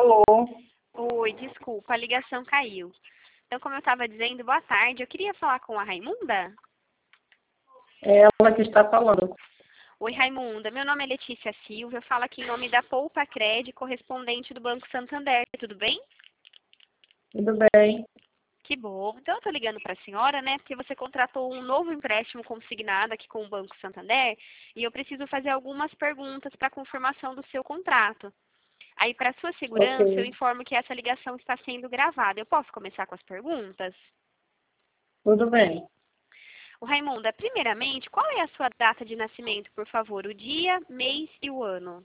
Alô? Oi, desculpa, a ligação caiu. Então, como eu estava dizendo, boa tarde. Eu queria falar com a Raimunda. É ela que está falando. Oi, Raimunda. Meu nome é Letícia Silva. Eu falo aqui em nome da Poupa Cred, correspondente do Banco Santander. Tudo bem? Tudo bem? Que bom. Então, eu estou ligando para a senhora, né? Porque você contratou um novo empréstimo consignado aqui com o Banco Santander e eu preciso fazer algumas perguntas para confirmação do seu contrato. Aí, para sua segurança, eu Ok. informo que essa ligação está sendo gravada. Eu posso começar com as perguntas? Tudo bem. O Raimunda, primeiramente, qual é a sua data de nascimento, por favor? O dia, mês e o ano.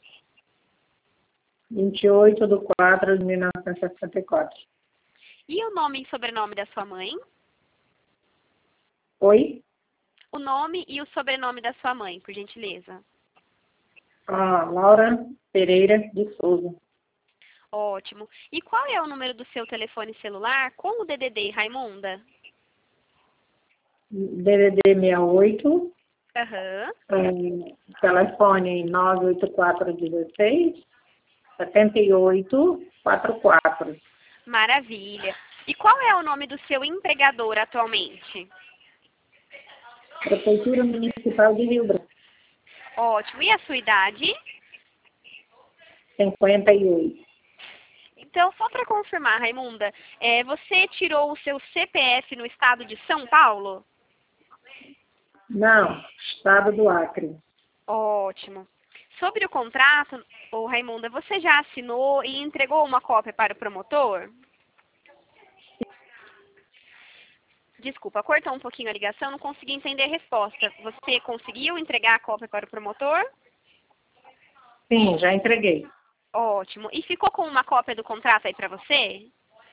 28/4/1964. E o nome e sobrenome da sua mãe? Oi? O nome e o sobrenome da sua mãe, por gentileza. Laura Pereira de Souza. Ótimo. E qual é o número do seu telefone celular com o DDD, Raimunda? DDD 68, Aham. telefone 98416 7844. Maravilha. E qual é o nome do seu empregador atualmente? Prefeitura Municipal de Rio Branco. Ótimo. E a sua idade? 58. Então, só para confirmar, Raimunda, você tirou o seu CPF no estado de São Paulo? Não, Estado do Acre. Ótimo. Sobre o contrato, Raimunda, você já assinou e entregou uma cópia para o promotor? Desculpa, cortou um pouquinho a ligação, não consegui entender a resposta. Você conseguiu entregar a cópia para o promotor? Sim, já entreguei. Ótimo. E ficou com uma cópia do contrato aí para você?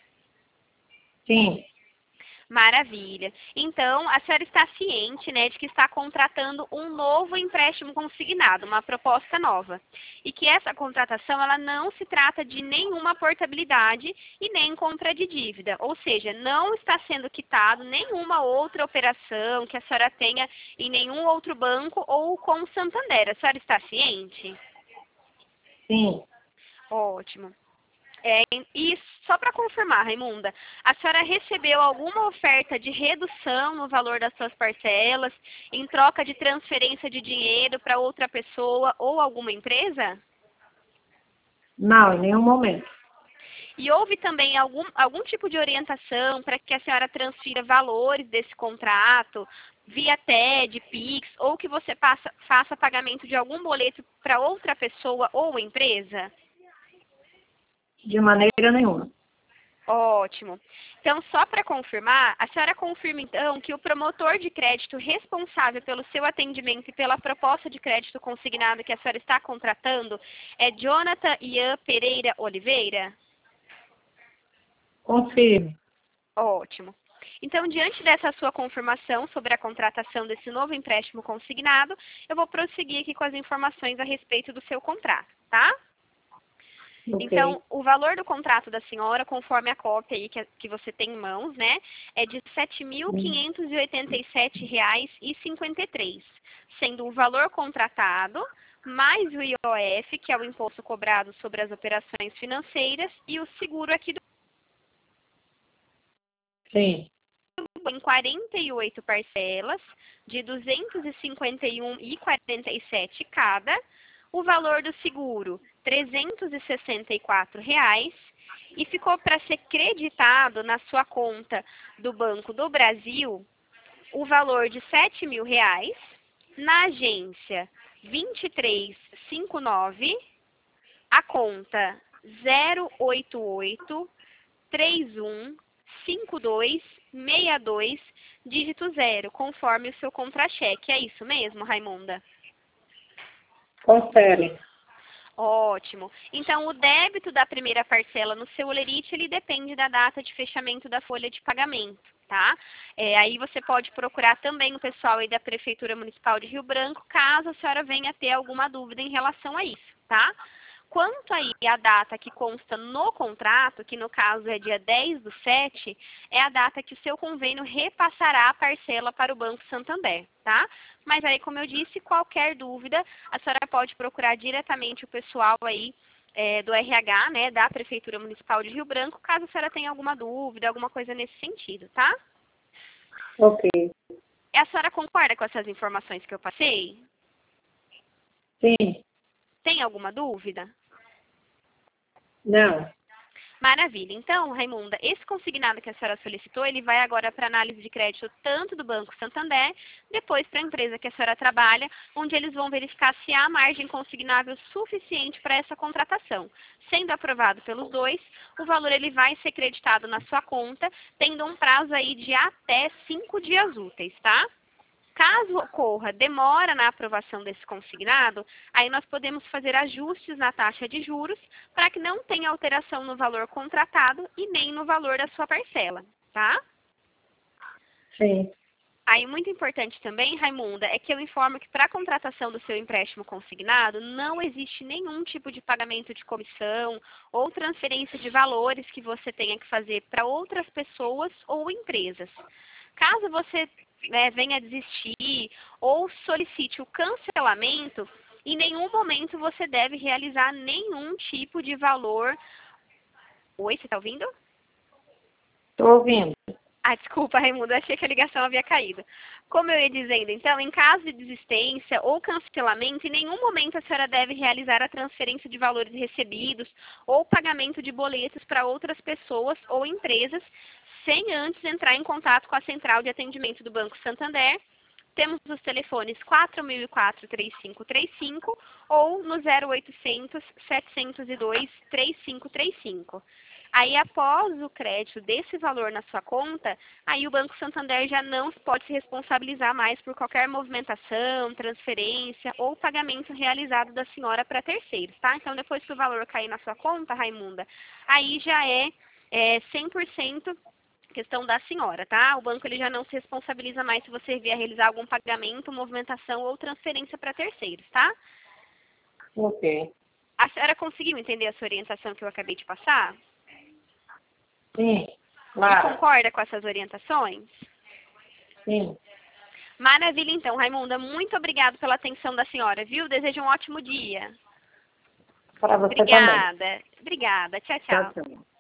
Sim, Maravilha. Então, a senhora está ciente, né, de que está contratando um novo empréstimo consignado, uma proposta nova. E que essa contratação, ela não se trata de nenhuma portabilidade e nem compra de dívida. Ou seja, não está sendo quitado nenhuma outra operação que a senhora tenha em nenhum outro banco ou com o Santander. A senhora está ciente? sim. Ótimo. E só para confirmar, Raimunda, a senhora recebeu alguma oferta de redução no valor das suas parcelas em troca de transferência de dinheiro para outra pessoa ou alguma empresa? Não, em nenhum momento. E houve também algum tipo de orientação para que a senhora transfira valores desse contrato via TED, Pix, ou que você faça pagamento de algum boleto para outra pessoa ou empresa? De maneira nenhuma. Ótimo. Então, só para confirmar, a senhora confirma então que o promotor de crédito responsável pelo seu atendimento e pela proposta de crédito consignado que a senhora está contratando é Jonathan Ian Pereira Oliveira? Confirme. Ótimo. Então, diante dessa sua confirmação sobre a contratação desse novo empréstimo consignado, eu vou prosseguir aqui com as informações a respeito do seu contrato, tá? Ok. Então, o valor do contrato da senhora, conforme a cópia aí que você tem em mãos, né, é de R$ 7.587,53, sendo o valor contratado mais o IOF, que é o imposto cobrado sobre as operações financeiras, e o seguro aqui do Sim. em 48 parcelas de R$ 251,47 cada, o valor do seguro R$ 364 e ficou para ser creditado na sua conta do Banco do Brasil o valor de R$ 7.000, na agência 2359, a conta 088 315262, dígito 0, conforme o seu contra-cheque. É isso mesmo, Raimunda? Confere. Ótimo. Então, o débito da primeira parcela no seu Olerite, ele depende da data de fechamento da folha de pagamento, tá? Aí você pode procurar também o pessoal aí da Prefeitura Municipal de Rio Branco, caso a senhora venha a ter alguma dúvida em relação a isso, tá? Quanto aí a data que consta no contrato, que no caso é dia 10/7, é a data que o seu convênio repassará a parcela para o Banco Santander, tá? Mas aí, como eu disse, qualquer dúvida, a senhora pode procurar diretamente o pessoal aí do RH, né, da Prefeitura Municipal de Rio Branco, caso a senhora tenha alguma dúvida, alguma coisa nesse sentido, tá? Ok. A senhora concorda com essas informações que eu passei? Sim. Tem alguma dúvida? Não. Maravilha. Então, Raimunda, esse consignado que a senhora solicitou, ele vai agora para análise de crédito tanto do Banco Santander, depois para a empresa que a senhora trabalha, onde eles vão verificar se há margem consignável suficiente para essa contratação. Sendo aprovado pelos dois, o valor ele vai ser creditado na sua conta, tendo um prazo aí de até 5 dias úteis, tá? Caso ocorra demora na aprovação desse consignado, aí nós podemos fazer ajustes na taxa de juros para que não tenha alteração no valor contratado e nem no valor da sua parcela, tá? Sim. Aí, muito importante também, Raimunda, é que eu informo que para a contratação do seu empréstimo consignado, não existe nenhum tipo de pagamento de comissão ou transferência de valores que você tenha que fazer para outras pessoas ou empresas. Caso você venha desistir ou solicite o cancelamento, em nenhum momento você deve realizar nenhum tipo de valor. Oi, você está ouvindo? Estou ouvindo. Ah, desculpa, Raimundo, achei que a ligação havia caído. Como eu ia dizendo, então, em caso de desistência ou cancelamento, em nenhum momento a senhora deve realizar a transferência de valores recebidos ou pagamento de boletos para outras pessoas ou empresas, sem antes entrar em contato com a central de atendimento do Banco Santander. Temos os telefones 4004-3535 ou no 0800-702-3535. Aí, após o crédito desse valor na sua conta, aí o Banco Santander já não pode se responsabilizar mais por qualquer movimentação, transferência ou pagamento realizado da senhora para terceiros, tá? Então, depois que o valor cair na sua conta, Raimunda, aí já é 100% questão da senhora, tá? O banco ele já não se responsabiliza mais se você vier realizar algum pagamento, movimentação ou transferência para terceiros, tá? Ok. A senhora conseguiu entender essa orientação que eu acabei de passar? Sim. E Claro. concorda com essas orientações? Sim. Maravilha, então, Raimunda. Muito obrigada pela atenção da senhora, viu? Desejo um ótimo dia. Para você também. Obrigada. Obrigada. Tchau, Tchau, tchau. tchau.